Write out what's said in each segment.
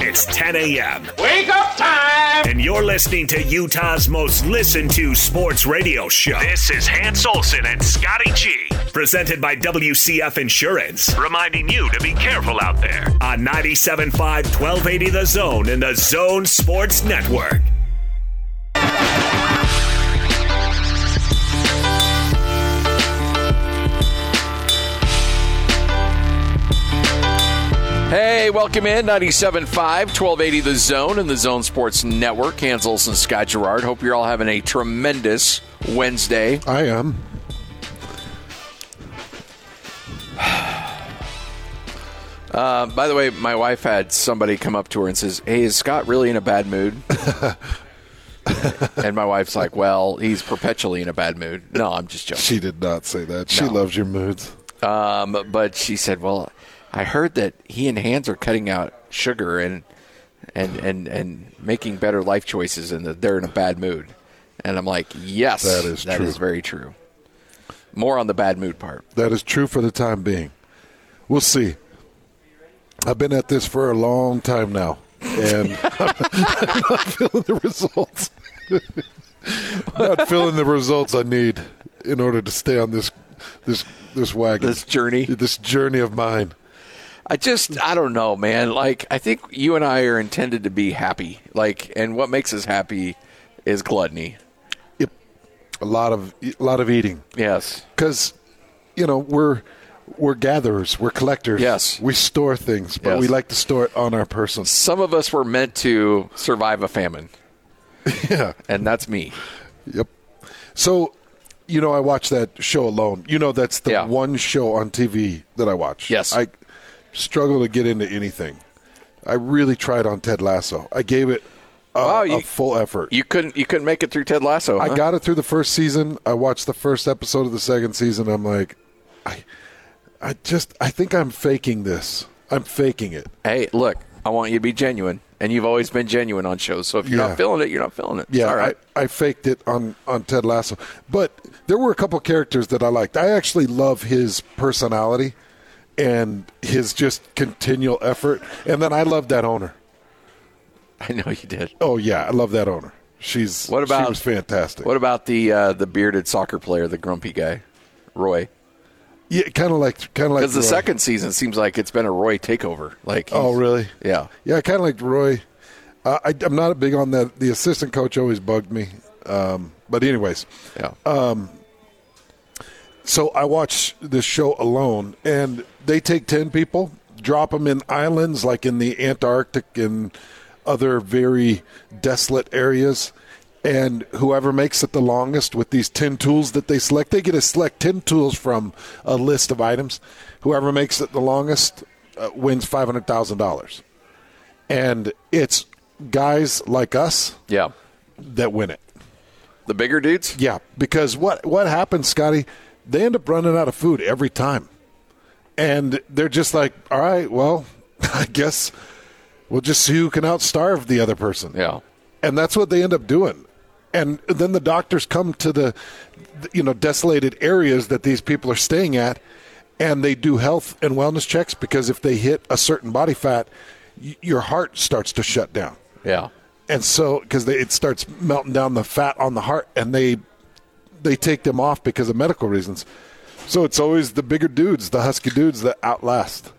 It's 10 a.m. Wake up time! And you're listening to Utah's most listened to sports radio show. This is Hans Olsen and Scotty G. Presented by WCF Insurance. Reminding you to be careful out there. On 97.5, 1280 The Zone and the Zone Sports Network. Hey, welcome in, 97.5, 1280 The Zone and the Zone Sports Network. Hans Olsen, Scott Gerard. Hope you're all having a tremendous Wednesday. I am. By the way, my wife had somebody come up to her and says, hey, is Scott really in a bad mood? And my wife's like, well, he's perpetually in a bad mood. No, I'm just joking. She did not say that. She loves your moods. But she said, well, I heard that he and Hans are cutting out sugar and making better life choices, and that they're in a bad mood. And I'm like, yes, that is very true. More on the bad mood part. That is true for the time being. We'll see. I've been at this for a long time now, and I'm not feeling the results. Not feeling the results I need in order to stay on this wagon. This journey of mine. I don't know, man. Like, I think you and I are intended to be happy. Like, and what makes us happy is gluttony. Yep. A lot of eating. Yes. Because, we're gatherers. We're collectors. Yes. We store things, but we like to store it on our person. Some of us were meant to survive a famine. Yeah. And that's me. Yep. So, I watched that show Alone. That's the one show on TV that I watch. Yes. I struggle to get into anything. I really tried on Ted Lasso. I gave it a full effort. You couldn't make it through Ted Lasso, huh? I got it through the first season. I watched the first episode of the second season. I'm like, I think I'm faking this. I'm faking it. Hey, look, I want you to be genuine. And you've always been genuine on shows. So if you're not feeling it, you're not feeling it. Yeah, all right. I faked it on Ted Lasso. But there were a couple characters that I liked. I actually love his personality and his just continual effort. And then I love that owner. I know you did. Oh, yeah, I love that owner. She was fantastic. What about the bearded soccer player, the grumpy guy, Roy? Yeah, kind of like because the second season seems like it's been a Roy takeover. Like, oh really? Yeah, yeah. I kind of like Roy. I'm not big on that. The assistant coach always bugged me. But anyways, yeah. So I watch this show Alone, and they take 10 people, drop them in islands like in the Antarctic and other very desolate areas. And whoever makes it the longest with these 10 tools that they select, they get to select 10 tools from a list of items. Whoever makes it the longest wins $500,000. And it's guys like us that win it. The bigger dudes? Yeah, because what happens, Scotty, they end up running out of food every time. And they're just like, all right, well, I guess we'll just see who can outstarve the other person. Yeah. And that's what they end up doing. And then the doctors come to the desolated areas that these people are staying at, and they do health and wellness checks, because if they hit a certain body fat, your heart starts to shut down. Yeah. And so, because it starts melting down the fat on the heart, and they take them off because of medical reasons. So it's always the bigger dudes, the husky dudes, that outlast.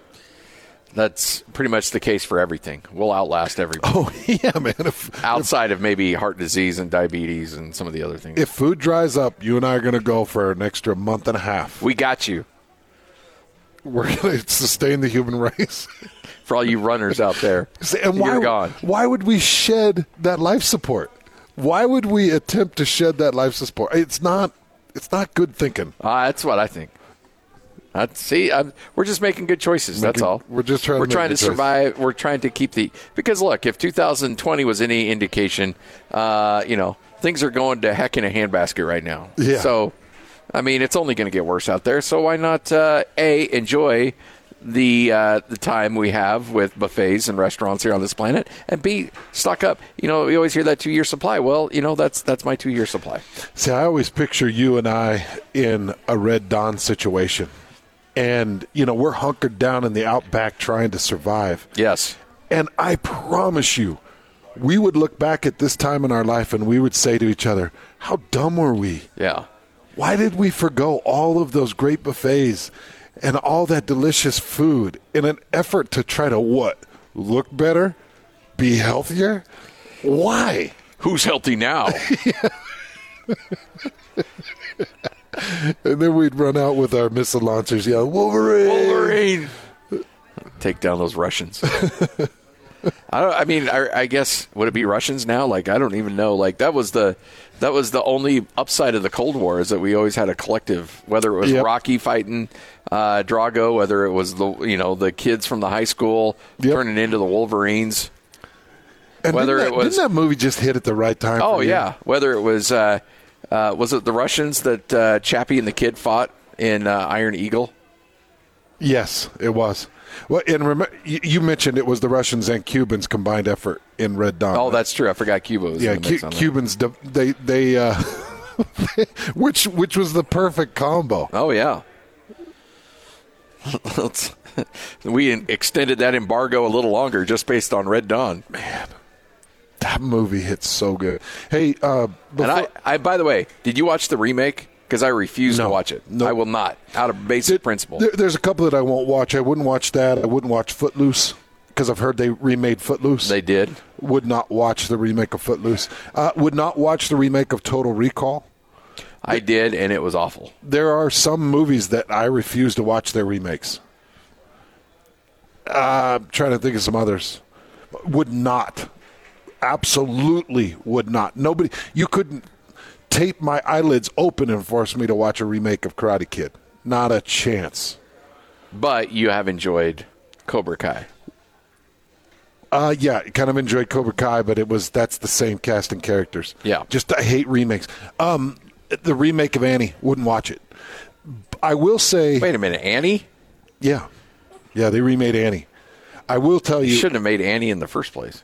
That's pretty much the case for everything. We'll outlast everybody. Oh, yeah, man. Outside of maybe heart disease and diabetes and some of the other things. If food dries up, you and I are going to go for an extra month and a half. We got you. We're going to sustain the human race. For all you runners out there, and you're gone. Why would we shed that life support? Why would we attempt to shed that life support? It's not good thinking. That's what I think. We're just making good choices. That's all. We're just trying. We're trying to survive. We're trying to keep because look, if 2020 was any indication, things are going to heck in a handbasket right now. Yeah. So, I mean, it's only going to get worse out there. So why not enjoy the time we have with buffets and restaurants here on this planet, and B, stock up. We always hear that 2-year supply. Well, that's my 2-year supply. See, I always picture you and I in a Red Dawn situation. And, we're hunkered down in the outback trying to survive. Yes. And I promise you, we would look back at this time in our life and we would say to each other, how dumb were we? Yeah. Why did we forgo all of those great buffets and all that delicious food in an effort to try to what? Look better? Be healthier? Why? Who's healthy now? And then we'd run out with our missile launchers, yell, Wolverine! Wolverine! Take down those Russians. I guess, would it be Russians now? Like, I don't even know. Like, that was the only upside of the Cold War, is that we always had a collective, whether it was Rocky fighting Drago, whether it was the kids from the high school turning into the Wolverines. And didn't that movie just hit at the right time? Oh, yeah. Whether it was it the Russians that Chappie and the kid fought in Iron Eagle? Yes, it was. Well, and remember, you mentioned it was the Russians and Cubans' combined effort in Red Dawn. Oh, that's true. I forgot Cuba was in the mix on Cubans. They which was the perfect combo. Oh yeah. We extended that embargo a little longer just based on Red Dawn. Man, that movie hits so good. Hey, and I by the way, did you watch the remake? Because I refuse to watch it. No. I will not, out of basic principle. There's a couple that I won't watch. I wouldn't watch that. I wouldn't watch Footloose, because I've heard they remade Footloose. They did. Would not watch the remake of Footloose. Would not watch the remake of Total Recall. I did, and it was awful. There are some movies that I refuse to watch their remakes. I'm trying to think of some others. Would not. Absolutely would not. Nobody. You couldn't tape my eyelids open and force me to watch a remake of Karate Kid. Not a chance. But you have enjoyed Cobra Kai. Yeah, kind of enjoyed Cobra Kai, but that's the same cast and characters. Yeah. Just, I hate remakes. The remake of Annie, wouldn't watch it. I will say... Wait a minute, Annie? Yeah. Yeah, they remade Annie. I will tell you... You shouldn't have made Annie in the first place.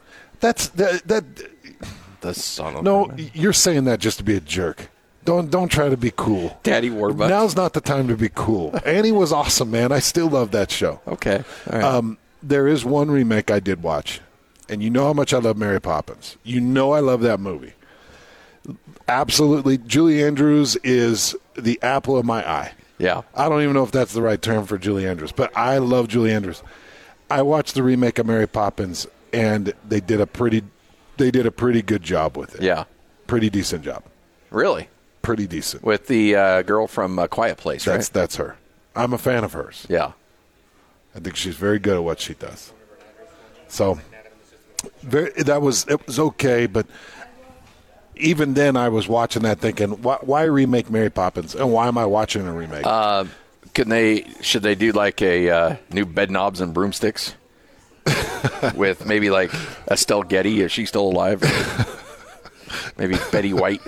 The son of a man. You're saying that just to be a jerk. Don't try to be cool. Daddy Warbucks. Now's not the time to be cool. Annie was awesome, man. I still love that show. Okay. All right. There is one remake I did watch, and you know how much I love Mary Poppins. You know I love that movie. Absolutely. Julie Andrews is the apple of my eye. Yeah. I don't even know if that's the right term for Julie Andrews, but I love Julie Andrews. I watched the remake of Mary Poppins, and they did a pretty good job with it. Yeah. Pretty decent job. Really? Pretty decent. With the girl from Quiet Place, right? That's her. I'm a fan of hers. Yeah. I think she's very good at what she does. So it was okay, but even then I was watching that thinking, why remake Mary Poppins? And why am I watching a remake? Should they do like a new Bed Knobs and Broomsticks? With maybe like Estelle Getty, is she still alive? Maybe Betty White.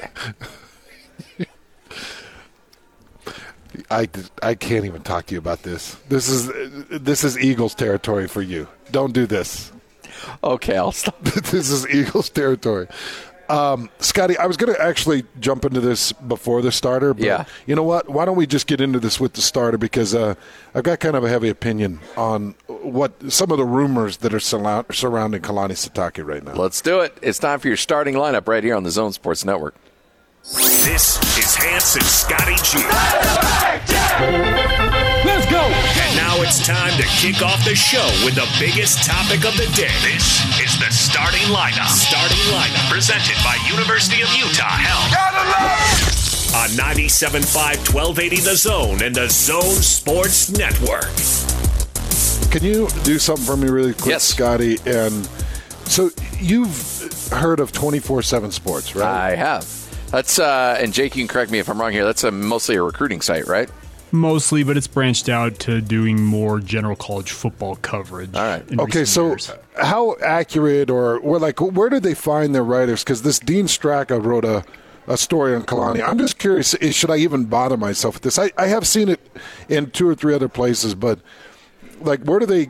I can't even talk to you about this. This is Eagles territory for you. Don't do this. Okay, I'll stop. This is Eagles territory. Scotty, I was going to actually jump into this before the starter, but you know what? Why don't we just get into this with the starter, because I've got kind of a heavy opinion on what some of the rumors that are surrounding Kalani Sitake right now. Let's do it. It's time for your starting lineup right here on the Zone Sports Network. This is Hans and Scotty G. Let's go! And now it's time to kick off the show with the biggest topic of the day. This is the starting lineup. Starting lineup presented by University of Utah Health. On 97.5 1280 The Zone and the Zone Sports Network. Can you do something for me really quick, yes, Scotty? And so you've heard of 24/7 Sports, right? I have. That's and Jake, you can correct me if I'm wrong here. That's mostly a recruiting site, right? Mostly, but it's branched out to doing more general college football coverage. All right. Okay, so years. How accurate where did they find their writers? Because this Dean Straka wrote a story on Kalani. I'm just curious, should I even bother myself with this? I have seen it in 2 or 3 other places, but like, where do they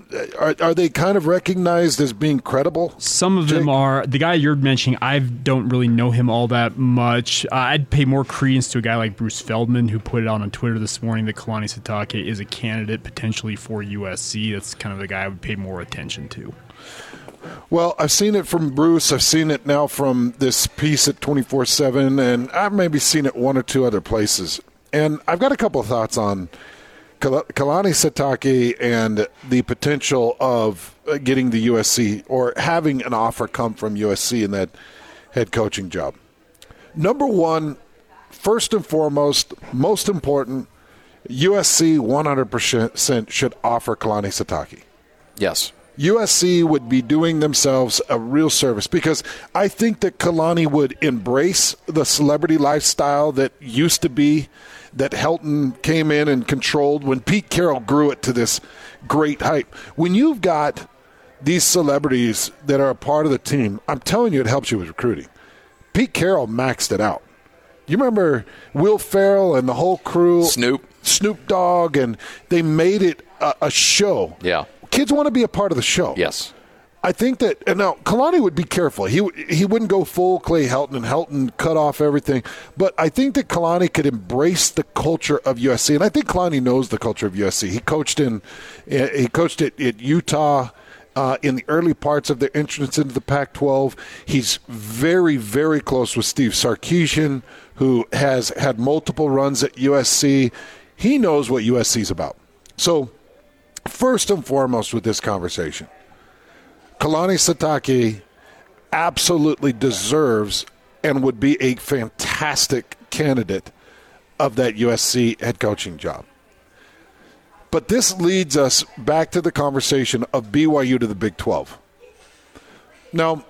Are they kind of recognized as being credible? Some of them are. The guy you're mentioning, I don't really know him all that much. I'd pay more credence to a guy like Bruce Feldman, who put it out on Twitter this morning that Kalani Sitake is a candidate potentially for USC. That's kind of the guy I would pay more attention to. Well, I've seen it from Bruce. I've seen it now from this piece at 24/7, and I've maybe seen it one or two other places. And I've got a couple of thoughts on Kalani Sitake and the potential of getting the USC or having an offer come from USC in that head coaching job. Number one, first and foremost, most important, USC 100% should offer Kalani Sitake. Yes. USC would be doing themselves a real service because I think that Kalani would embrace the celebrity lifestyle that used to be, that Helton came in and controlled when Pete Carroll grew it to this great hype. When you've got these celebrities that are a part of the team, I'm telling you it helps you with recruiting. Pete Carroll maxed it out. You remember Will Ferrell and the whole crew? Snoop Dogg, and they made it a show. Yeah. Kids want to be a part of the show. Yes. I think that, and now Kalani would be careful. He wouldn't go full Clay Helton and Helton cut off everything. But I think that Kalani could embrace the culture of USC, and I think Kalani knows the culture of USC. He coached at Utah in the early parts of their entrance into the Pac-12. He's very, very close with Steve Sarkisian, who has had multiple runs at USC. He knows what USC is about. So, first and foremost with this conversation, Kalani Sitake absolutely deserves and would be a fantastic candidate of that USC head coaching job. But this leads us back to the conversation of BYU to the Big 12. Now,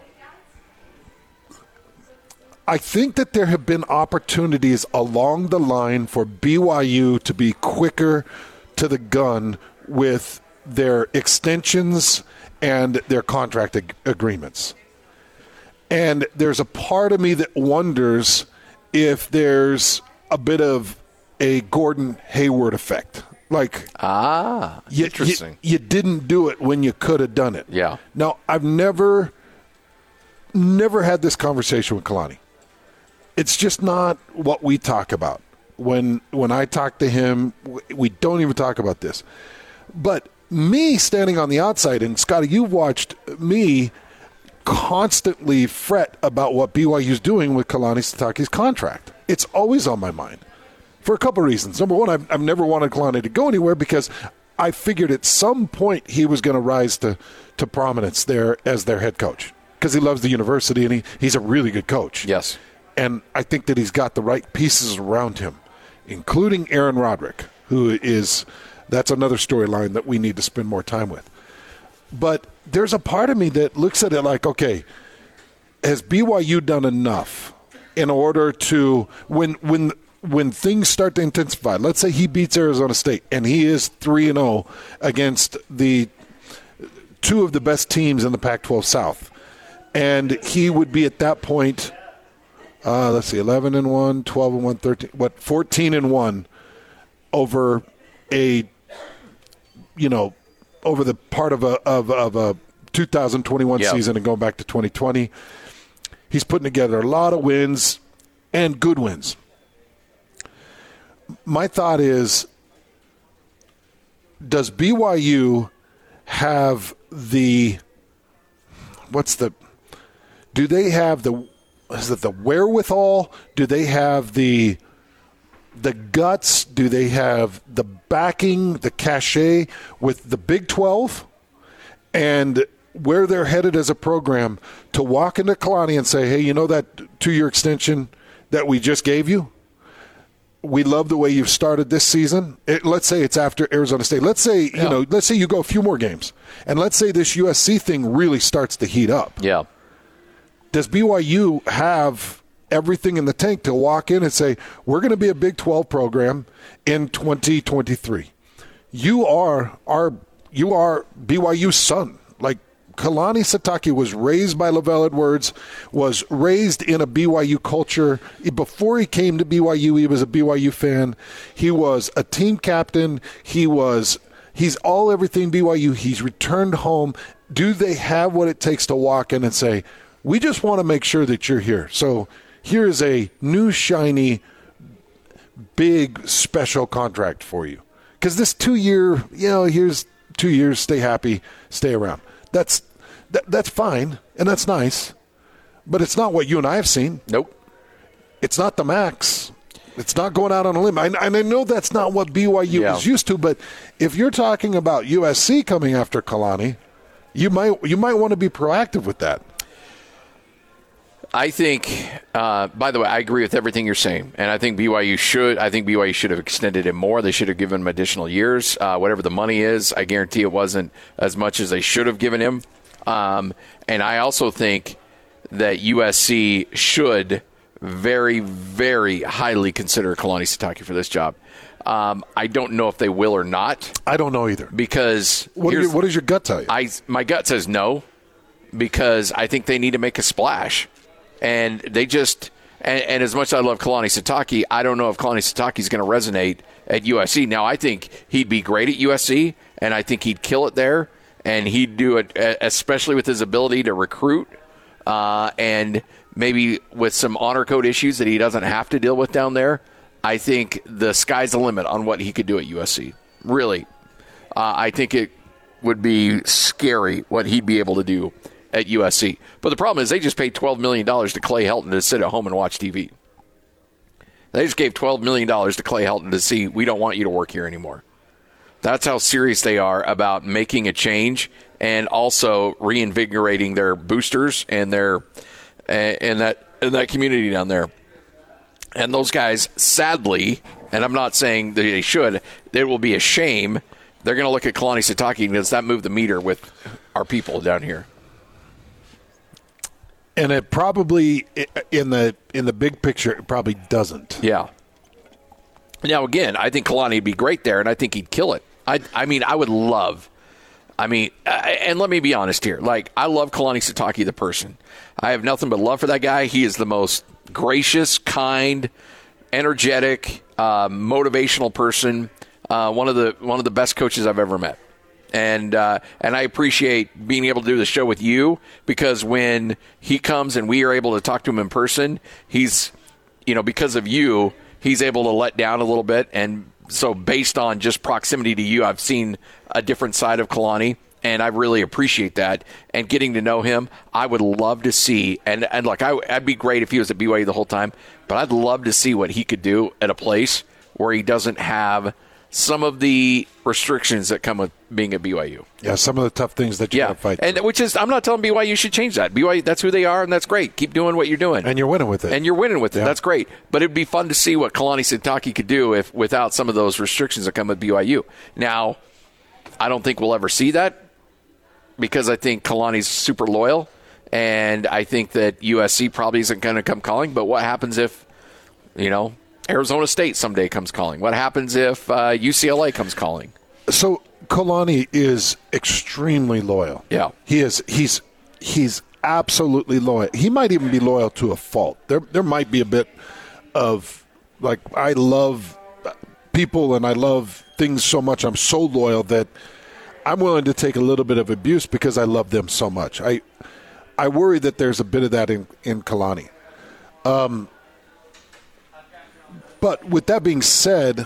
I think that there have been opportunities along the line for BYU to be quicker to the gun with their extensions and their contract agreements. And there's a part of me that wonders if there's a bit of a Gordon Hayward effect. Like, interesting. You didn't do it when you could have done it. Yeah. Now, I've never had this conversation with Kalani. It's just not what we talk about. When I talk to him, we don't even talk about this. But me standing on the outside, and Scotty, you've watched me constantly fret about what BYU's doing with Kalani Sitake's contract. It's always on my mind for a couple of reasons. Number one, I've never wanted Kalani to go anywhere because I figured at some point he was going to rise to prominence there as their head coach because he loves the university and he's a really good coach. Yes. And I think that he's got the right pieces around him, including Aaron Roderick, who is – that's another storyline that we need to spend more time with. But there's a part of me that looks at it like, okay, has BYU done enough in order to when things start to intensify? Let's say he beats Arizona State and he is 3-0 against the two of the best teams in the Pac-12 South, and he would be at that point. Let's see, 11-1, 12-1, 13, 14-1 over over the part of a 2021 season and going back to 2020. He's putting together a lot of wins and good wins. My thought is, does BYU have do they have the wherewithal? Do they have the guts? Do they have the backing, the cachet with the Big 12 and where they're headed as a program to walk into Kalani and say, hey, you know that 2-year extension that we just gave you? We love the way you've started this season. Let's say it's after Arizona State. Let's say, let's say you go a few more games. And let's say this USC thing really starts to heat up. Yeah. Does BYU have everything in the tank to walk in and say, we're going to be a Big 12 program in 2023? You are BYU's son. Like, Kalani Sitake was raised by Lavelle Edwards, was raised in a BYU culture. Before he came to BYU, he was a BYU fan. He was a team captain. He was He's all everything BYU. He's returned home. Do they have what it takes to walk in and say, we just want to make sure that you're here? So here is a new, shiny, big, special contract for you. Because this 2-year, here's 2 years, stay happy, stay around. That's fine, and that's nice. But it's not what you and I have seen. Nope. It's not the max. It's not going out on a limb. And I know that's not what BYU is used to, but if you're talking about USC coming after Kalani, you might want to be proactive with that. I think, by the way, I agree with everything you're saying, and I think BYU should have extended him more. They should have given him additional years. Whatever the money is, I guarantee it wasn't as much as they should have given him. And I also think that USC should very, very highly consider Kalani Sitake for this job. I don't know if they will or not. I don't know either. Because what does your gut tell you? My gut says no, because I think they need to make a splash. And they just and as much as I love Kalani Sitake, I don't know if Kalani Sitake is going to resonate at USC. Now, I think he'd be great at USC, and I think he'd kill it there, and he'd do it, especially with his ability to recruit and maybe with some honor code issues that he doesn't have to deal with down there. I think the sky's the limit on what he could do at USC. Really. I think it would be scary what he'd be able to do at USC. But the problem is they just paid $12 million to Clay Helton to sit at home and watch TV. They just gave $12 million to Clay Helton to see, we don't want you to work here anymore. That's how serious they are about making a change and also reinvigorating their boosters and their and that community down there. And those guys, sadly, and I'm not saying that they should, it will be a shame. They're going to look at Kalani Sitake and does that move the meter with our people down here? And it probably, in the big picture, it probably doesn't. Yeah. Now, again, I think Kalani would be great there, and I think he'd kill it. I mean, I would love. And let me be honest here. Like, I love Kalani Sitake, the person. I have nothing but love for that guy. He is the most gracious, kind, energetic, motivational person. One of the best coaches I've ever met. And I appreciate being able to do the show with you, because when he comes and we are able to talk to him in person, he's, because of you, he's able to let down a little bit. And so based on just proximity to you, I've seen a different side of Kalani, and I really appreciate that. And getting to know him, I would love to see, and look, I'd be great if he was at BYU the whole time, but I'd love to see what he could do at a place where he doesn't have some of the restrictions that come with being at BYU. Yeah, some of the tough things that you got to fight and through. Which is, I'm not telling BYU should change that. BYU, that's who they are, and that's great. Keep doing what you're doing. And you're winning with it. Yeah. That's great. But it'd be fun to see what Kalani Sitake could do without some of those restrictions that come with BYU. Now, I don't think we'll ever see that, because I think Kalani's super loyal, and I think that USC probably isn't going to come calling. But what happens if, Arizona State someday comes calling? What happens if UCLA comes calling? So Kalani is extremely loyal. Yeah, he is. He's absolutely loyal. He might even be loyal to a fault. There might be a bit of, like, I love people and I love things so much. I'm so loyal that I'm willing to take a little bit of abuse because I love them so much. I worry that there's a bit of that in Kalani. But with that being said,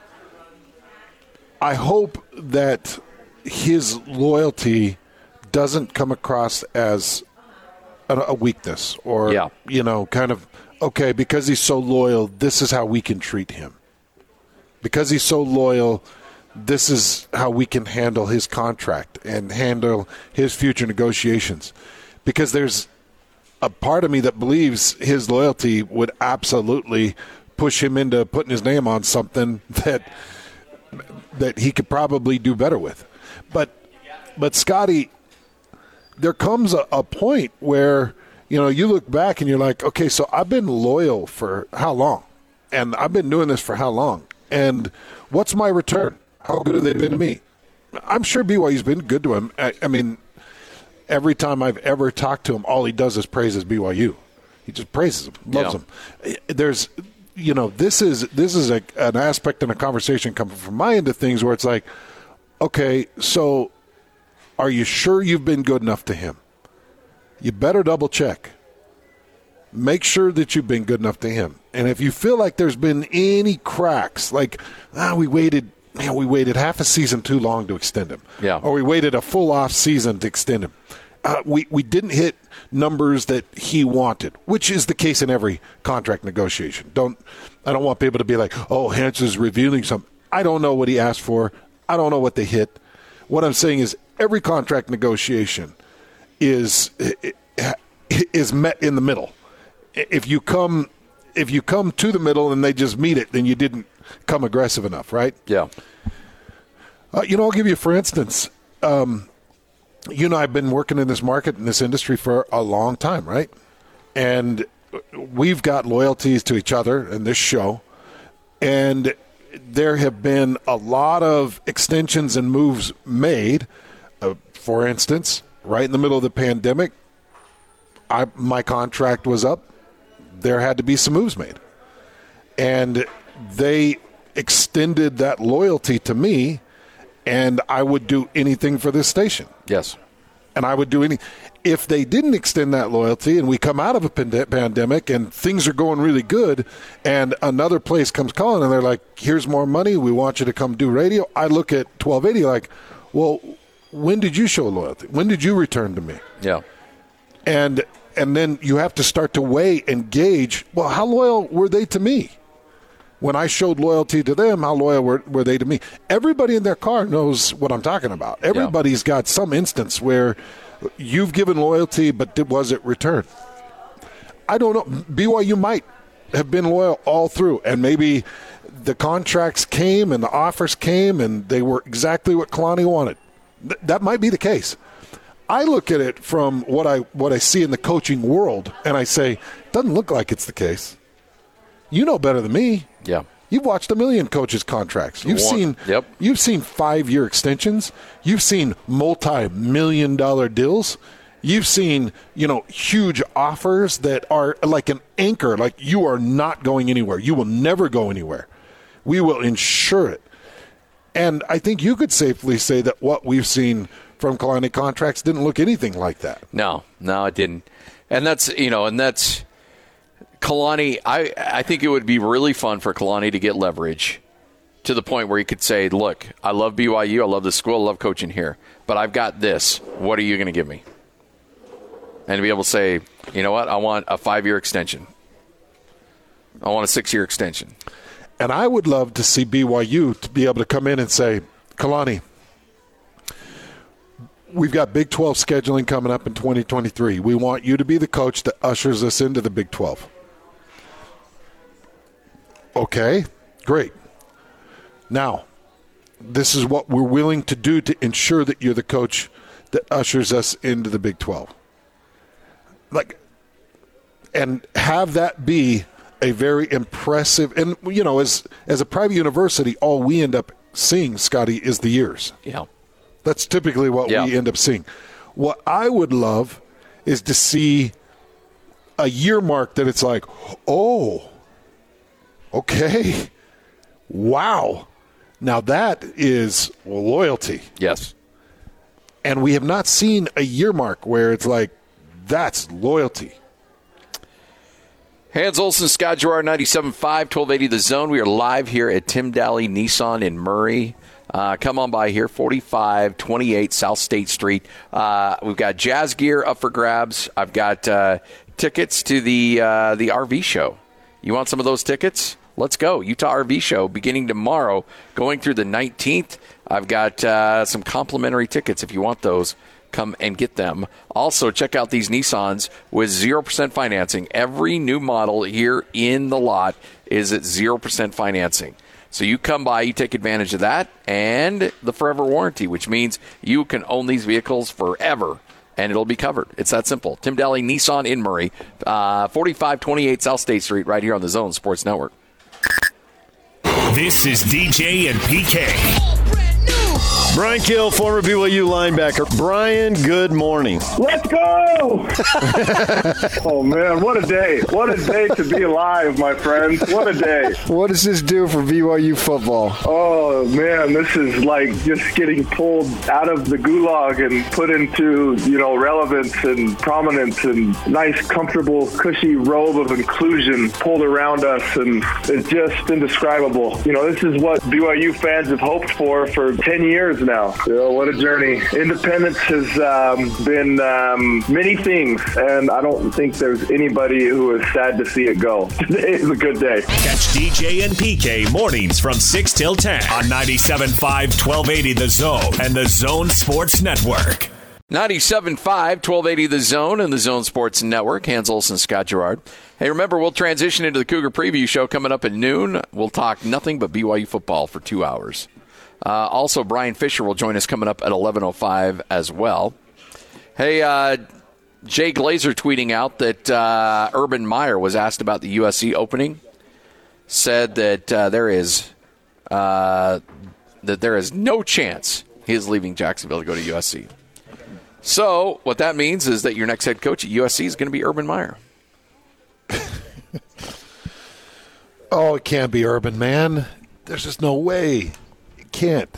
I hope that his loyalty doesn't come across as a weakness or, kind of, okay, because he's so loyal, this is how we can treat him. Because he's so loyal, this is how we can handle his contract and handle his future negotiations. Because there's a part of me that believes his loyalty would absolutely push him into putting his name on something that he could probably do better with. But Scotty, there comes a point where, you look back and you're like, okay, so I've been loyal for how long? And I've been doing this for how long? And what's my return? How good have they been to me? I'm sure BYU's been good to him. I mean, every time I've ever talked to him, all he does is praises BYU. He just praises them, loves them. There's, this is an aspect in a conversation coming from my end of things where it's like, okay, so are you sure you've been good enough to him? You better double check. Make sure that you've been good enough to him. And if you feel like there's been any cracks, like we waited half a season too long to extend him, or we waited a full off season to extend him. We didn't hit numbers that he wanted, which is the case in every contract negotiation. I don't want people to be like, oh, Hans is revealing something. I don't know what he asked for. I don't know what they hit. What I'm saying is every contract negotiation is met in the middle. If you come to the middle and they just meet it, then you didn't come aggressive enough, right? Yeah. I'll give you, for instance, I've been working in this market, in this industry for a long time, right? And we've got loyalties to each other in this show. And there have been a lot of extensions and moves made. For instance, right in the middle of the pandemic, my contract was up. There had to be some moves made. And they extended that loyalty to me, and I would do anything for this station. Yes. And I would do anything. If they didn't extend that loyalty and we come out of a pandemic and things are going really good and another place comes calling and they're like, here's more money, we want you to come do radio, I look at 1280 like, well, when did you show loyalty? When did you return to me? Yeah. And then you have to start to weigh and gauge, well, how loyal were they to me? When I showed loyalty to them, how loyal were they to me? Everybody in their car knows what I'm talking about. Everybody's got some instance where you've given loyalty, but was it returned? I don't know. BYU might have been loyal all through, and maybe the contracts came and the offers came and they were exactly what Kalani wanted. That might be the case. I look at it from what I see in the coaching world, and I say, doesn't look like it's the case. You know better than me. Yeah. You've watched a million coaches' contracts. You've seen 5-year extensions. You've seen multi-million-dollar deals. You've seen, huge offers that are like an anchor, like you are not going anywhere. You will never go anywhere. We will insure it. And I think you could safely say that what we've seen from Kalani contracts didn't look anything like that. No, it didn't. And that's Kalani. I think it would be really fun for Kalani to get leverage to the point where he could say, look, I love BYU, I love the school, I love coaching here, but I've got this. What are you going to give me? And to be able to say, you know what, I want a 5-year extension. I want a 6-year extension. And I would love to see BYU to be able to come in and say, Kalani, we've got Big 12 scheduling coming up in 2023. We want you to be the coach that ushers us into the Big 12. Okay, great. Now, this is what we're willing to do to ensure that you're the coach that ushers us into the Big 12. And have that be a very impressive, and as a private university, all we end up seeing, Scotty, is the years. Yeah. That's typically what we end up seeing. What I would love is to see a year mark that it's like, oh, okay, wow. Now that is loyalty. Yes. And we have not seen a year mark where it's like, that's loyalty. Hans Olsen, Scott Gerard, 97.5, 1280 The Zone. We are live here at Tim Daly Nissan in Murray. Come on by here, 4528 South State Street. We've got Jazz gear up for grabs. I've got tickets to the RV show. You want some of those tickets? Let's go. Utah RV show beginning tomorrow, going through the 19th. I've got some complimentary tickets if you want those. Come and get them. Also, check out these Nissans with 0% financing. Every new model here in the lot is at 0% financing. So you come by, you take advantage of that, and the forever warranty, which means you can own these vehicles forever, and it'll be covered. It's that simple. Tim Daly Nissan in Murray, 4528 South State Street, right here on the Zone Sports Network. This is DJ and PK. Brian Kill, former BYU linebacker. Brian, good morning. Let's go! Oh, man, what a day. What a day to be alive, my friends. What a day. What does this do for BYU football? Oh, man, this is like just getting pulled out of the gulag and put into, relevance and prominence and nice, comfortable, cushy robe of inclusion pulled around us, and it's just indescribable. This is what BYU fans have hoped for 10 years now. What a journey. Independence has been many things, and I don't think there's anybody who is sad to see it go. Today is a good day. Catch DJ and PK mornings from 6 till 10 on 97.5 1280 The Zone and The Zone Sports Network. 97.5, 1280 The Zone and The Zone Sports Network. Hans Olsen, Scott Gerard. Hey, remember, we'll transition into the Cougar Preview Show coming up at noon. We'll talk nothing but BYU football for 2 hours. Also, Brian Fisher will join us coming up at 11:05 as well. Hey, Jay Glazer tweeting out that Urban Meyer was asked about the USC opening. Said that there is no chance he is leaving Jacksonville to go to USC. So what that means is that your next head coach at USC is going to be Urban Meyer. Oh, it can't be Urban, man. There's just no way. It can't.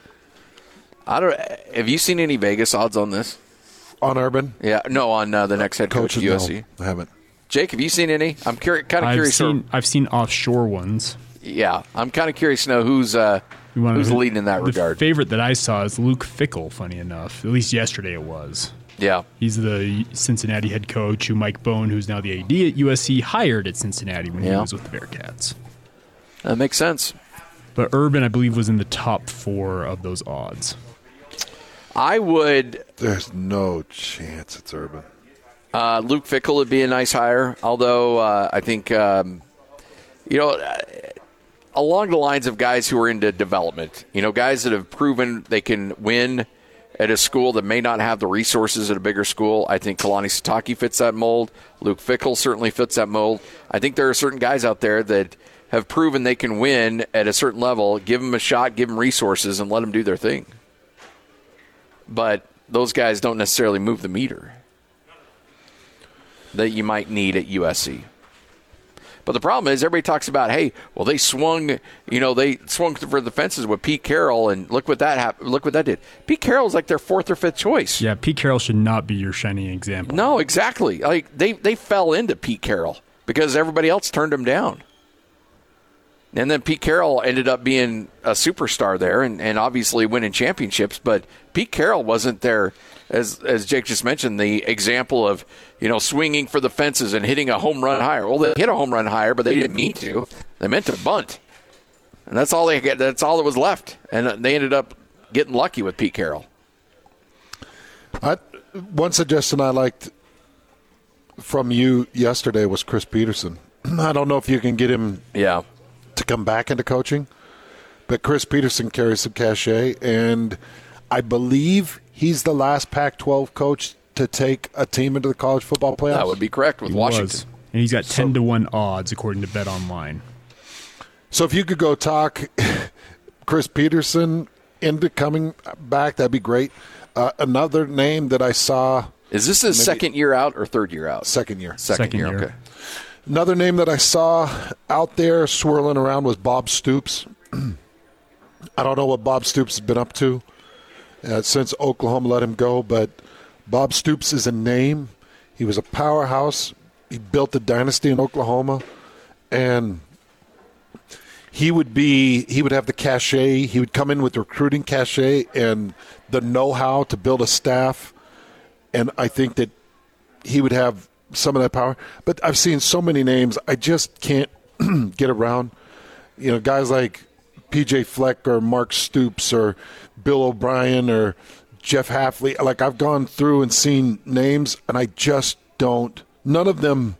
Have you seen any Vegas odds on this? On Urban? Yeah, no, on the next head coach at USC. No, I haven't. Jake, have you seen any? I'm kind of curious. I've seen offshore ones. Yeah, I'm kind of curious to know who's leading in that regard. The favorite that I saw is Luke Fickell, funny enough. At least yesterday it was. Yeah. He's the Cincinnati head coach who Mike Bone, who's now the AD at USC, hired at Cincinnati when he was with the Bearcats. That makes sense. But Urban, I believe, was in the top 4 of those odds. There's no chance it's Urban. Luke Fickell would be a nice hire, although I think, along the lines of guys who are into development, guys that have proven they can win at a school that may not have the resources at a bigger school. I think Kalani Sitake fits that mold. Luke Fickell certainly fits that mold. I think there are certain guys out there that have proven they can win at a certain level. Give them a shot, give them resources, and let them do their thing. But those guys don't necessarily move the meter that you might need at USC. But the problem is everybody talks about, hey, well, they swung for the fences with Pete Carroll, and look what that happened. Look what that did. Pete Carroll's like their 4th or 5th choice. Yeah, Pete Carroll should not be your shining example. No, exactly. Like they fell into Pete Carroll because everybody else turned him down. And then Pete Carroll ended up being a superstar there and obviously winning championships. But Pete Carroll wasn't there, as Jake just mentioned, the example of, swinging for the fences and hitting a home run higher. Well, they hit a home run higher, but they didn't mean to. They meant to bunt. And that's all that's all that was left. And they ended up getting lucky with Pete Carroll. One suggestion I liked from you yesterday was Chris Peterson. I don't know if you can get him to come back into coaching, but Chris Peterson carries some cachet, and I believe he's the last Pac-12 coach to take a team into the college football playoffs. That would be correct with Washington. And he's got 10-1 odds according to Bet Online. So if you could go talk Chris Peterson into coming back, that'd be great. Another name that I saw. Is this his second year out or third year out? Second year. Second year, okay. Another name that I saw out there swirling around was Bob Stoops. I don't know what Bob Stoops has been up to since Oklahoma let him go, but Bob Stoops is a name. He was a powerhouse. He built a dynasty in Oklahoma, and he would have the cachet. He would come in with recruiting cachet and the know-how to build a staff, and I think that he would have some of that power. But I've seen so many names, I just can't get around. Guys like P.J. Fleck or Mark Stoops or Bill O'Brien or Jeff Hafley. Like, I've gone through and seen names, and I just don't. None of them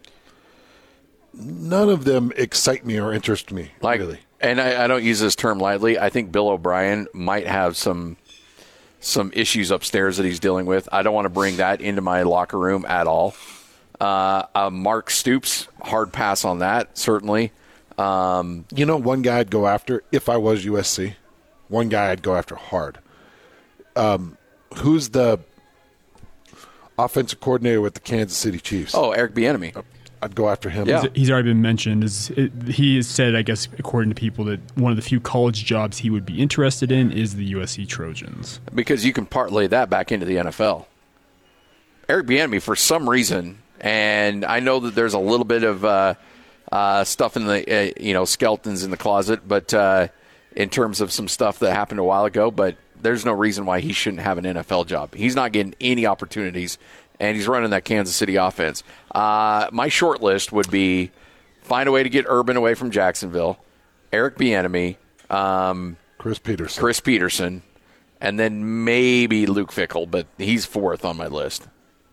excite me or interest me, really. And I don't use this term lightly. I think Bill O'Brien might have some issues upstairs that he's dealing with. I don't want to bring that into my locker room at all. Mark Stoops, hard pass on that, certainly. One guy I'd go after if I was USC. One guy I'd go after hard. Who's the offensive coordinator with the Kansas City Chiefs? Oh, Eric Bieniemy. I'd go after him. Yeah. He's already been mentioned. He has said, I guess, according to people, that one of the few college jobs he would be interested in is the USC Trojans. Because you can parlay that back into the NFL. Eric Bieniemy, for some reason, and I know that there's a little bit of stuff in the skeletons in the closet, but in terms of some stuff that happened a while ago, but there's no reason why he shouldn't have an NFL job. He's not getting any opportunities, and he's running that Kansas City offense. My short list would be find a way to get Urban away from Jacksonville, Eric Bieniemy, Chris Peterson, and then maybe Luke Fickell, but he's fourth on my list.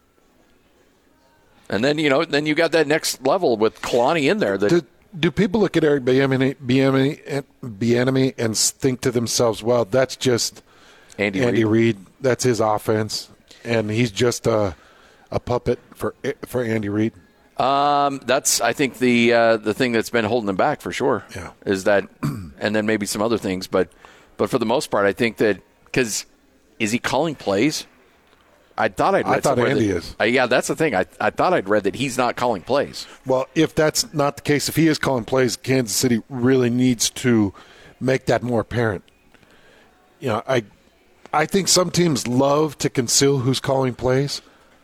And then you got that next level with Kalani in there. Do people look at Eric Bieniemy and think to themselves, "Well, that's just Andy Reid. That's his offense, and he's just a puppet for Andy Reid"? That's, I think, the thing that's been holding him back for sure. Yeah. Is that, and then maybe some other things, but for the most part, I think that because is he calling plays? I thought Andy is. Yeah, that's the thing. I thought I'd read that he's not calling plays. Well, if that's not the case, if he is calling plays, Kansas City really needs to make that more apparent. I think some teams love to conceal who's calling plays.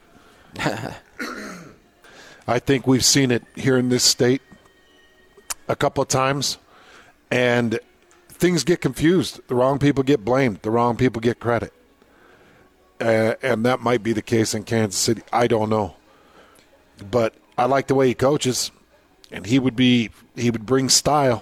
I think we've seen it here in this state a couple of times, and things get confused. The wrong people get blamed. The wrong people get credit. And that might be the case in Kansas City. I don't know. But I like the way he coaches, and he would bring style.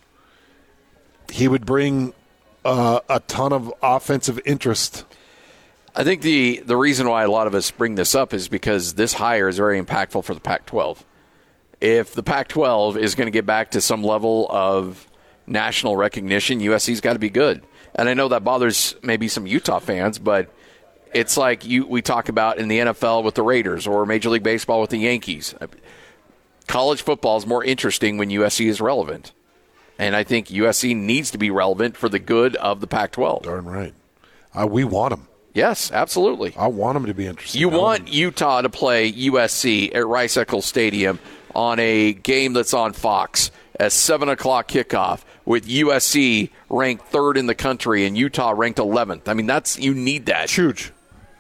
He would bring a ton of offensive interest. I think the reason why a lot of us bring this up is because this hire is very impactful for the Pac-12. If the Pac-12 is going to get back to some level of national recognition, USC's got to be good. And I know that bothers maybe some Utah fans, but it's like we talk about in the NFL with the Raiders or Major League Baseball with the Yankees. College football is more interesting when USC is relevant. And I think USC needs to be relevant for the good of the Pac-12. Darn right. We want them. Yes, absolutely. I want them to be interesting. You want Utah to play USC at Rice-Eccles Stadium on a game that's on Fox at 7 o'clock kickoff with USC ranked third in the country and Utah ranked 11th. I mean, you need that. It's huge.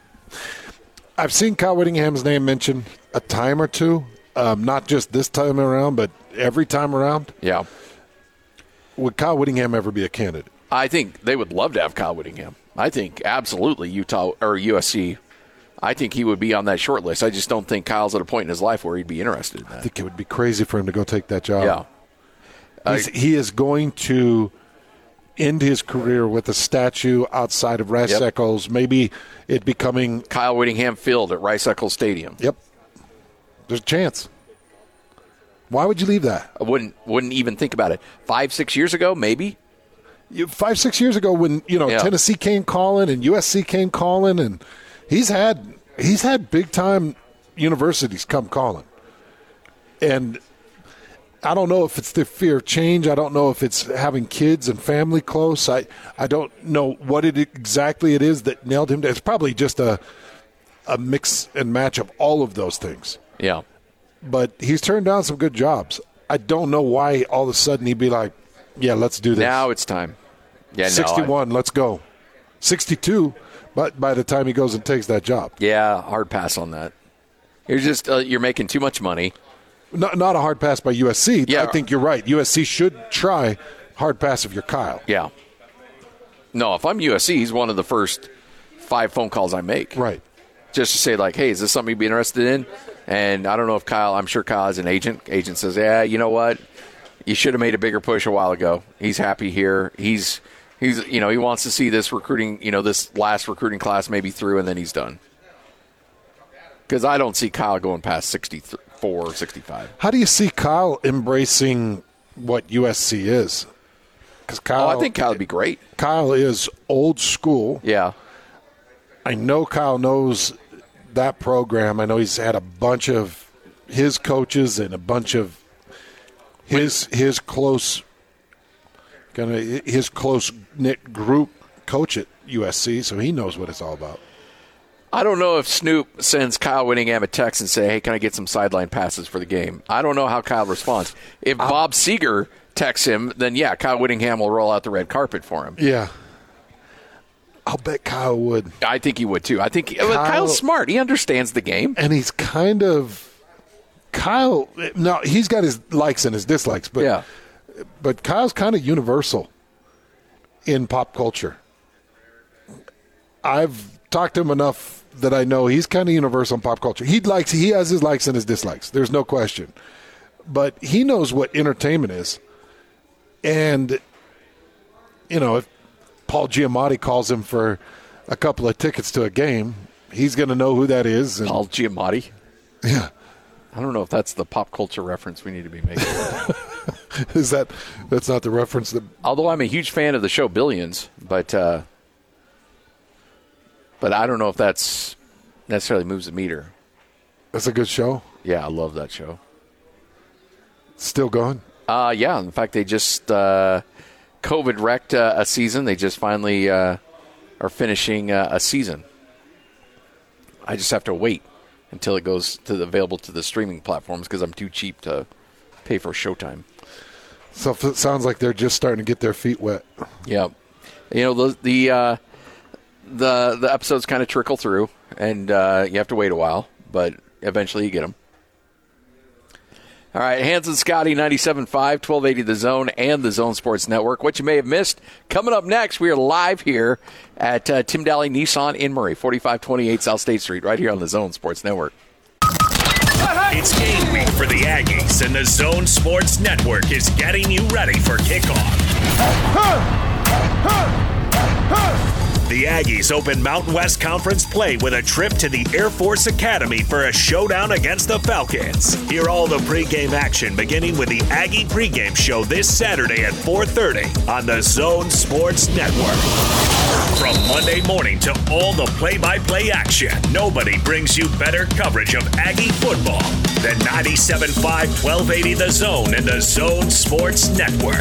I've seen Kyle Whittingham's name mentioned a time or two, not just this time around, but every time around. Yeah. Would Kyle Whittingham ever be a candidate? I think they would love to have Kyle Whittingham. I think absolutely Utah or USC. I think he would be on that short list. I just don't think Kyle's at a point in his life where he'd be interested in that. I think it would be crazy for him to go take that job. Yeah. He is going to end his career with a statue outside of Rice-Eccles, maybe it becoming Kyle Whittingham Field at Rice-Eccles Stadium. Yep. There's a chance. Why would you leave that? I wouldn't even think about it. 5-6 years ago, maybe. 5-6 years ago when Tennessee came calling and USC came calling, and he's had big time universities come calling. And I don't know if it's the fear of change. I don't know if it's having kids and family close. I don't know what exactly it is that nailed him. It's probably just a mix and match of all of those things. Yeah. But he's turned down some good jobs. I don't know why all of a sudden he'd be like, yeah, let's do this. Now it's time. Yeah, 61, let's go. 62, but by the time he goes and takes that job. Yeah, hard pass on that. You're just you're making too much money. Not a hard pass by USC. Yeah. I think you're right. USC should try hard pass if you're Kyle. Yeah. No, if I'm USC, he's one of the first 5 phone calls I make. Right. Just to say, like, hey, is this something you'd be interested in? And I don't know if I'm sure Kyle has an agent. Agent says, yeah, you know what? You should have made a bigger push a while ago. He's happy here. He's he wants to see this recruiting, this last recruiting class maybe through, and then he's done. Because I don't see Kyle going past 64 or 65. How do you see Kyle embracing what USC is? Because Kyle, I think Kyle would be great. Kyle is old school. Yeah. I know Kyle knows that program. I know he's had a bunch of his coaches and a bunch of his close knit group coach it. USC, so he knows what it's all about. I don't know if Snoop sends Kyle Whittingham a text and say, hey, can I get some sideline passes for the game? I don't know how Kyle responds. If Bob Seger texts him, then, yeah, Kyle Whittingham will roll out the red carpet for him. Yeah. I'll bet Kyle would. I think he would, too. I think Kyle's smart. He understands the game. And he's kind of – Kyle – no, he's got his likes and his dislikes. But, yeah. But Kyle's kind of universal in pop culture. I've talked to him enough that I know he's kind of universal in pop culture. He has his likes and his dislikes. There's no question. But he knows what entertainment is. And, you know, if Paul Giamatti calls him for a couple of tickets to a game, he's going to know who that is. And, Paul Giamatti? Yeah. I don't know if that's the pop culture reference we need to be making. That's not the reference that... Although I'm a huge fan of the show Billions, but I don't know if that's necessarily moves the meter. That's a good show? Yeah, I love that show. Still going? Yeah. In fact, they just COVID wrecked a season. They just finally are finishing a season. I just have to wait until it goes available to the streaming platforms because I'm too cheap to pay for Showtime. So it sounds like they're just starting to get their feet wet. Yeah. You know, the episodes kind of trickle through, and you have to wait a while, but eventually you get them. All right, Hans and Scotty, 97.5, 1280 The Zone, and the Zone Sports Network. What you may have missed, coming up next, we are live here at Tim Daly Nissan in Murray, 4528 South State Street, right here on the Zone Sports Network. It's game week for the Aggies, and the Zone Sports Network is getting you ready for kickoff. The Aggies open Mountain West Conference play with a trip to the Air Force Academy for a showdown against the Falcons. Hear all the pregame action beginning with the Aggie pregame show this Saturday at 4:30 on the Zone Sports Network. From Monday morning to all the play-by-play action, nobody brings you better coverage of Aggie football than 97.5, 1280 The Zone and the Zone Sports Network.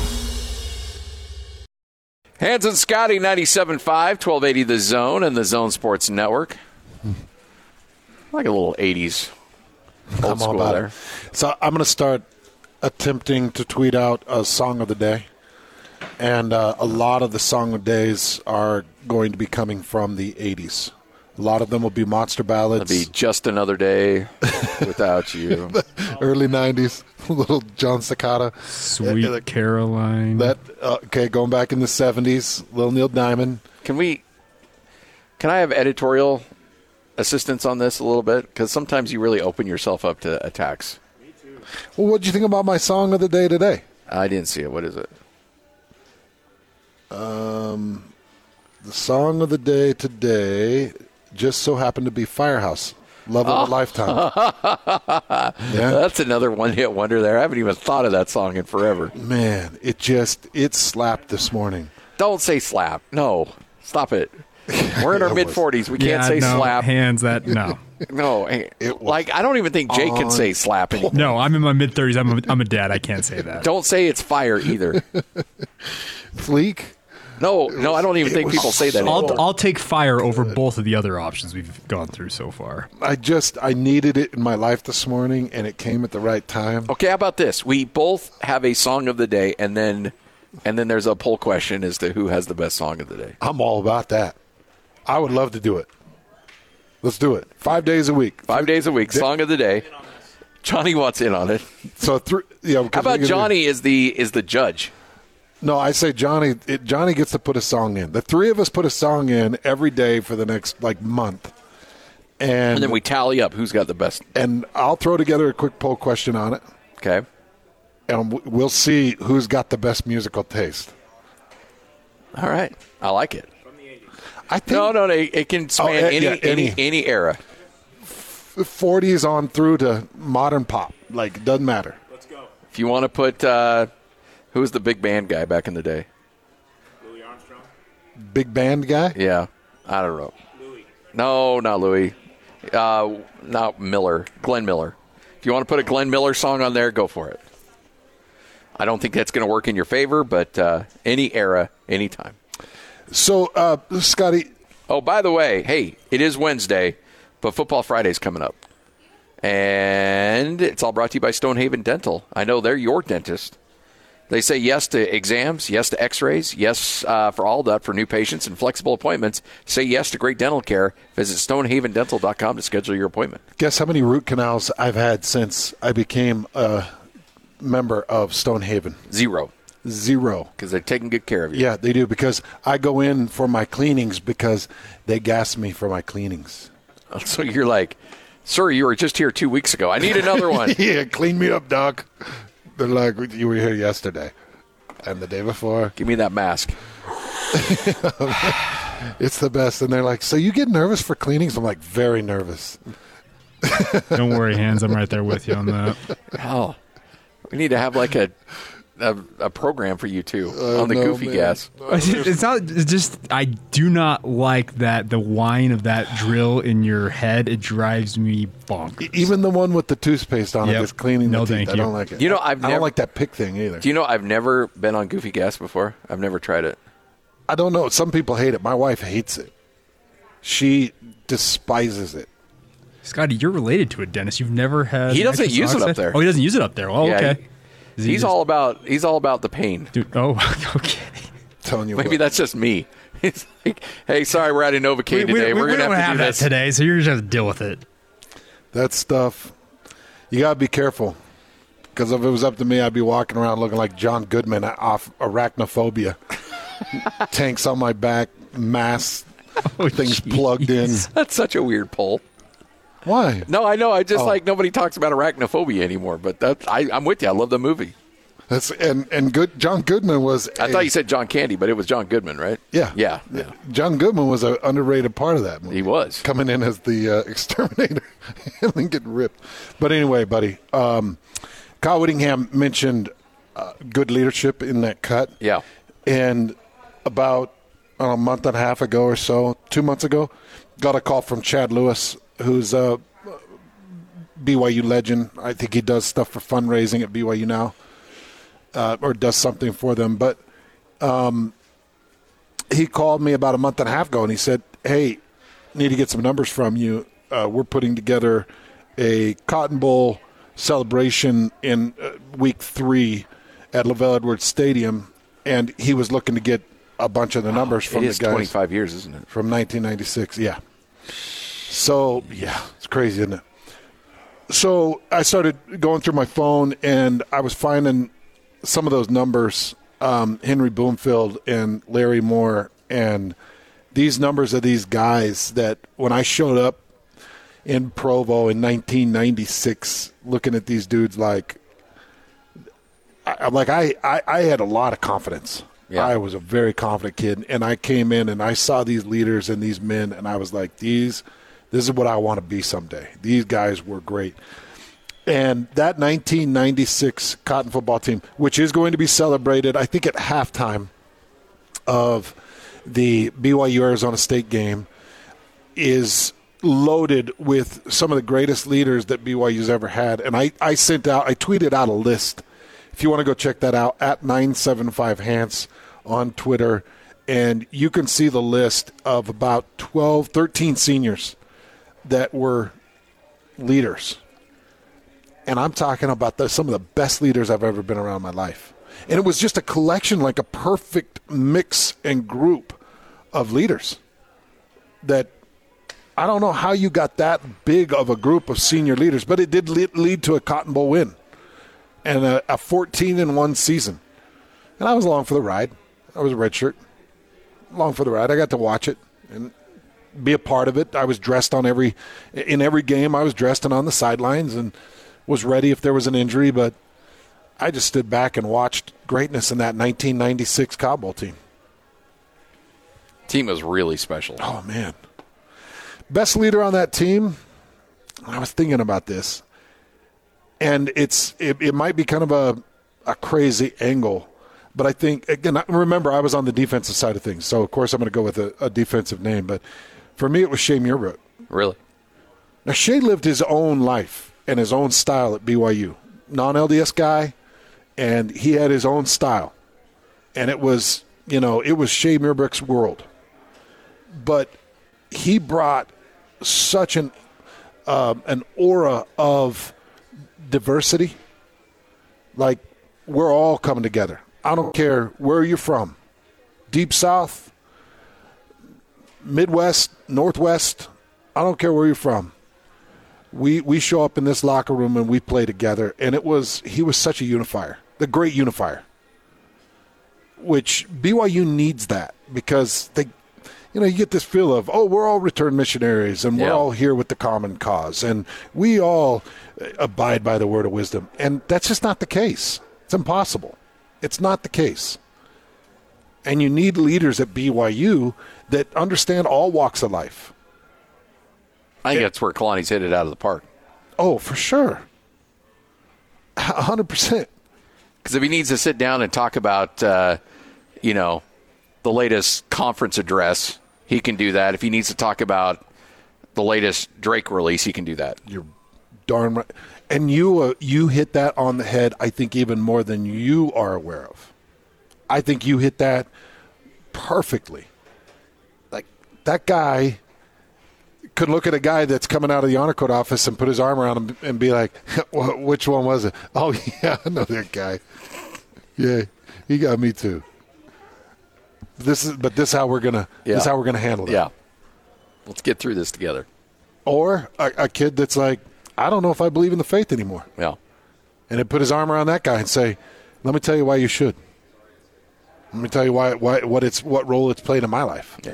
Hans and Scotty, 97.5, 1280 The Zone and the Zone Sports Network. Like a little 80s old school there. It. So I'm going to start attempting to tweet out a song of the day. And a lot of the song of days are going to be coming from the 80s. A lot of them will be monster ballads. It'll be Just Another Day Without You. Early 90s, little John Cicada. Sweet Caroline. Going back in the 70s, Little Neil Diamond. Can I have editorial assistance on this a little bit? Because sometimes you really open yourself up to attacks. Me too. Well, what did you think about my song of the day today? I didn't see it. What is it? The song of the day today just so happened to be Firehouse. Love of a Lifetime. Yeah. That's another one-hit wonder there. I haven't even thought of that song in forever. Man, it slapped this morning. Don't say slap. No. Stop it. We're in our mid-40s. We can't say slap. Hands that, no. No. I don't even think Jake can say slap anymore. No, I'm in my mid-30s. I'm a dad. I can't say that. Don't say it's fire either. Fleek? No, I don't even think people say that anymore. I'll take fire over both of the other options we've gone through so far. I needed it in my life this morning, and it came at the right time. Okay, how about this? We both have a song of the day, and then there's a poll question as to who has the best song of the day. I'm all about that. I would love to do it. Let's do it. 5 days a week. 5 days a week. Song of the day. Johnny wants in on it. So how about Johnny is the judge? No, I say Johnny gets to put a song in. The three of us put a song in every day for the next month. And then we tally up who's got the best. And I'll throw together a quick poll question on it. Okay. And we'll see who's got the best musical taste. All right. I like it. From the 80s. No, it can span any era. 40s on through to modern pop. It doesn't matter. Let's go. If you want to put who was the big band guy back in the day? Louis Armstrong. Big band guy? Yeah. I don't know. Louis. No, not Louis. Not Miller. Glenn Miller. If you want to put a Glenn Miller song on there, go for it. I don't think that's going to work in your favor, but any era, anytime. So, Scotty. Oh, by the way, hey, it is Wednesday, but Football Friday's coming up. And it's all brought to you by Stonehaven Dental. I know they're your dentist. They say yes to exams, yes to x-rays, yes for all that for new patients and flexible appointments. Say yes to great dental care. Visit stonehavendental.com to schedule your appointment. Guess how many root canals I've had since I became a member of Stonehaven? Zero. Because they're taking good care of you. Yeah, they do, because I go in for my cleanings because they gas me for my cleanings. So you're like, sir, you were just here 2 weeks ago. I need another one. Yeah, clean me up, doc. They're like, you were here yesterday and the day before. Give me that mask. It's the best. And they're like, so you get nervous for cleanings? I'm like, very nervous. Don't worry, Hans. I'm right there with you on that. Oh, we need to have like a program for you two on the goofy gas. It's not. It's just I do not like that the whine of that drill in your head. It drives me bonkers. Even the one with the toothpaste on it is cleaning the teeth. Thank you. I don't like it. You know, I don't like that pick thing either. Do you know I've never been on goofy gas before? I've never tried it. I don't know. Some people hate it. My wife hates it. She despises it. Scotty, you're related to a dentist. You've never had. He doesn't use it up there. Oh, he doesn't use it up there. Oh, Yeah, okay. He's all about the pain. Dude, oh, okay. Telling you, Maybe that's just me. He's like, hey, sorry, we're at Novocaine today. We're gonna have to do this today, so you're just have to deal with it. that stuff. You gotta be careful, because if it was up to me, I'd be walking around looking like John Goodman off Arachnophobia. Tanks on my back, mask, things plugged in. That's such a weird poll. Why? No, I know. I just like nobody talks about arachnophobia anymore. But I'm with you. I love the movie. That's and good. John Goodman was. I thought you said John Candy, but it was John Goodman, right? Yeah, yeah. John Goodman was an underrated part of that movie. He was coming in as the exterminator and then getting ripped. But anyway, buddy, Kyle Whittingham mentioned good leadership in that cut. Yeah, and about a month and a half ago or so, 2 months ago, got a call from Chad Lewis, who's a BYU legend. I think he does stuff for fundraising at BYU now, or does something for them. But he called me about a month and a half ago, and he said, hey, need to get some numbers from you. We're putting together a Cotton Bowl celebration in week 3 at LaVell Edwards Stadium, and he was looking to get a bunch of the numbers from the guys. 25 years, isn't it? From 1996, yeah. So, yeah, it's crazy, isn't it? So I started going through my phone, and I was finding some of those numbers, Henry Bloomfield and Larry Moore, and these numbers of these guys that when I showed up in Provo in 1996, looking at these dudes I had a lot of confidence. Yeah. I was a very confident kid, and I came in and I saw these leaders and these men, and I was like, this is what I want to be someday. These guys were great. And that 1996 Cotton football team, which is going to be celebrated, I think, at halftime of the BYU-Arizona State game, is loaded with some of the greatest leaders that BYU's ever had. And I tweeted out a list. If you want to go check that out, at 975Hans on Twitter, and you can see the list of about 13 seniors that were leaders. And I'm talking about some of the best leaders I've ever been around in my life. And it was just a collection, like a perfect mix and group of leaders that I don't know how you got that big of a group of senior leaders, but it did lead to a Cotton Bowl win and a 14-1 season. And I was along for the ride. I was a redshirt. Along for the ride. I got to watch it and be a part of it. I was dressed in every game. I was dressed and on the sidelines and was ready if there was an injury, but I just stood back and watched greatness in that 1996 Cotton Bowl team. Team was really special. Oh, man. Best leader on that team, I was thinking about this, and it might be kind of a crazy angle, but I think, again, remember, I was on the defensive side of things, so of course I'm going to go with a defensive name, but for me it was Shea Muirwood. Really? Now, Shea lived his own life and his own style at BYU. Non-LDS guy, and he had his own style, and it was it was Shea Murbrook's world. But he brought such an aura of diversity. Like, we're all coming together. I don't care where you're from. Deep South, Midwest, Northwest, I don't care where you're from. We show up in this locker room and we play together, and he was such a unifier, the great unifier, which BYU needs that because you get this feel of, we're all returned missionaries and we're all here with the common cause and we all abide by the word of wisdom. And that's just not the case. It's impossible. It's not the case. And you need leaders at BYU that understand all walks of life. I think that's where Kalani's hit it out of the park. Oh, for sure. 100%. Because if he needs to sit down and talk about, the latest conference address, he can do that. If he needs to talk about the latest Drake release, he can do that. You're darn right. And you hit that on the head, I think, even more than you are aware of. I think you hit that perfectly. Like, that guy could look at a guy that's coming out of the honor code office and put his arm around him and be like, which one was it? Oh, yeah, I know that guy. Yeah, he got me too. This is how we're gonna handle it. Yeah, let's get through this together. Or a kid that's like, I don't know if I believe in the faith anymore. Yeah, and then put his arm around that guy and say, let me tell you why you should. Let me tell you what role it's played in my life. Yeah.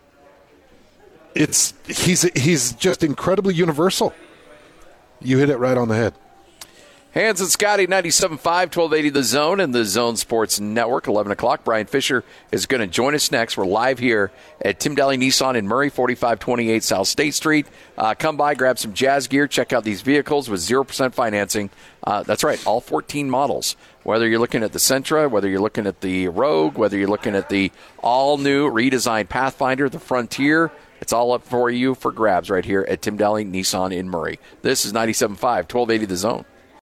He's just incredibly universal. You hit it right on the head. Hans and Scotty, 97.5, 1280 The Zone and the Zone Sports Network, 11 o'clock. Brian Fisher is going to join us next. We're live here at Tim Daly Nissan in Murray, 4528 South State Street. Come by, grab some jazz gear, check out these vehicles with 0% financing. That's right, all 14 models. Whether you're looking at the Sentra, whether you're looking at the Rogue, whether you're looking at the all-new redesigned Pathfinder, the Frontier, it's all up for you for grabs right here at Tim Daly Nissan in Murray. This is 97.5, 1280 The Zone.